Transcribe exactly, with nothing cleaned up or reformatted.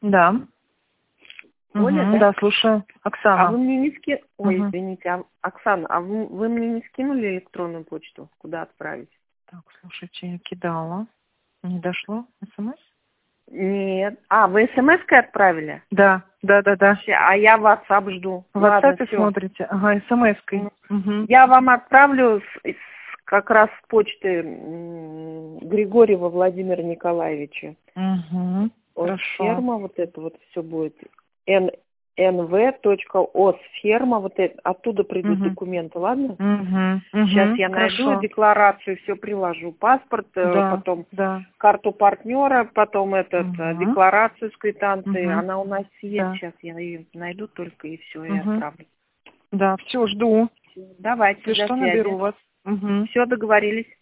Да. Оля, Мгм, да? да, слушаю. А Оксана. вы мне не ски... Ой, Мгм. извините, а, Оксана, а вы, вы мне не скинули электронную почту? Куда отправить? Так, слушайте, я кидала. Не дошло? СМС? Нет. А, вы смс-кой отправили? Да, да, да, да. Ща, а я WhatsApp жду. В Ладно, WhatsApp все. смотрите? Ага, СМС-кой. Угу. Я вам отправлю с- с- как раз с почты м, Григорьева Владимира Николаевича. Угу. Ос Хорошо. ферма, вот это вот все будет. эн эн вэ точка ос ферма, вот это, оттуда придут Угу. документы, ладно? Угу. Сейчас Угу. я найду Хорошо. декларацию, все приложу. Паспорт, э, Да, потом да. карту партнера, потом этот, э, Угу. декларацию с квитанцией. Угу. Она у нас есть, Да. сейчас я ее найду только и все, и Угу. отправлю. Да, все, жду. Давайте, Если до что, связи. наберу вас. Угу. Все, договорились.